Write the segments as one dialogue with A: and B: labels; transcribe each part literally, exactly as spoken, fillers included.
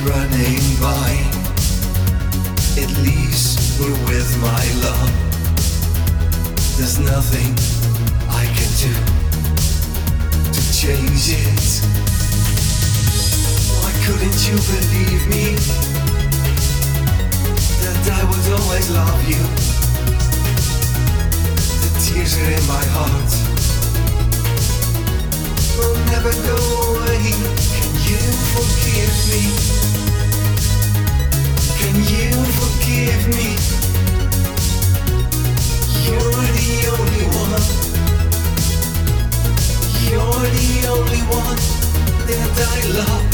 A: running by. It leaves me with my love. There's nothing I can do to change it. Why couldn't you believe me? That I would always love you. The tears are in my heart will never go away. Can you forgive me? Can you forgive me? You're the only one. You're the only one that I love.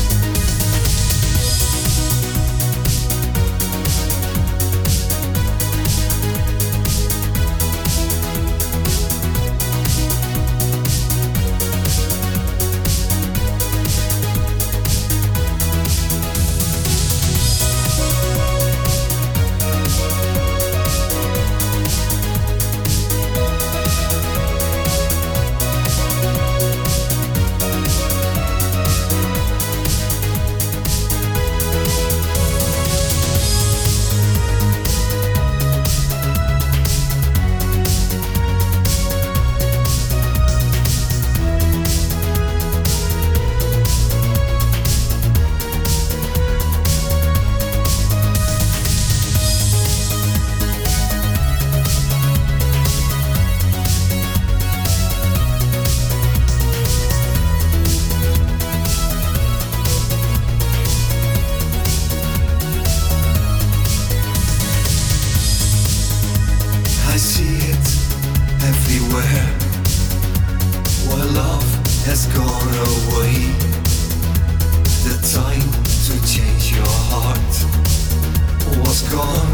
A: I see it everywhere, where love has gone away. The time to change your heart was gone.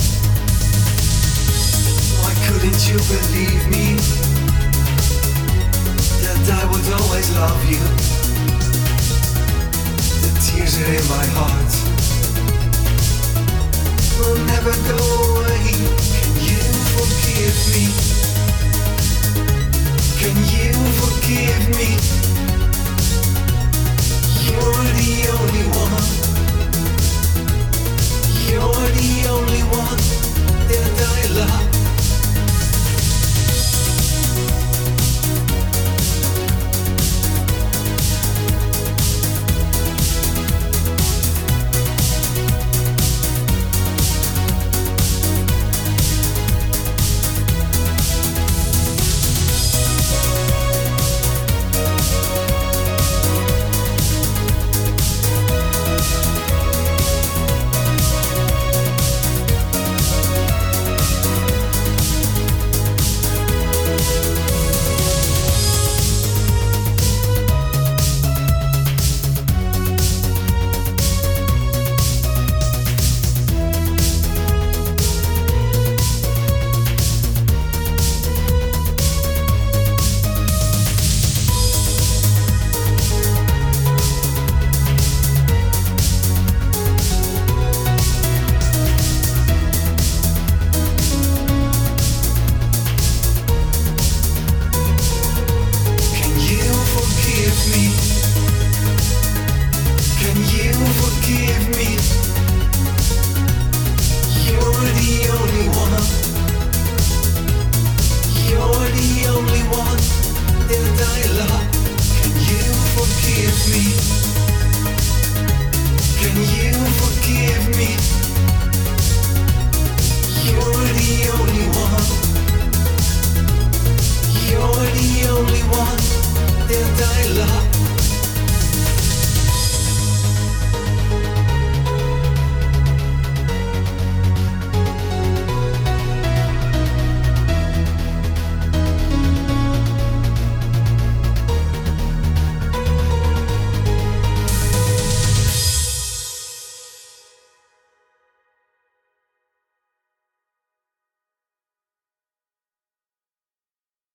A: Why couldn't you believe me? That I would always love you. The tears are in my heart will never go away. Can you forgive me? Can you forgive me? You're the only one. You're the only one that I love. That I love. Can you forgive me?